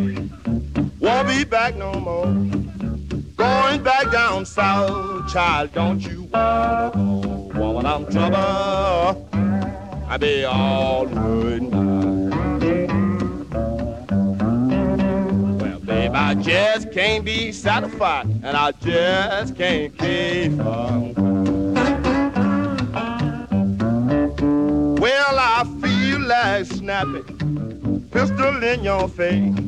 Won't be back no more. Going back down south, child, don't you wanna go? Woman, I'm trouble. I be all worried now. Well, babe, I just can't be satisfied, and I just can't keep on. Well, I feel like snapping, pistol in your face.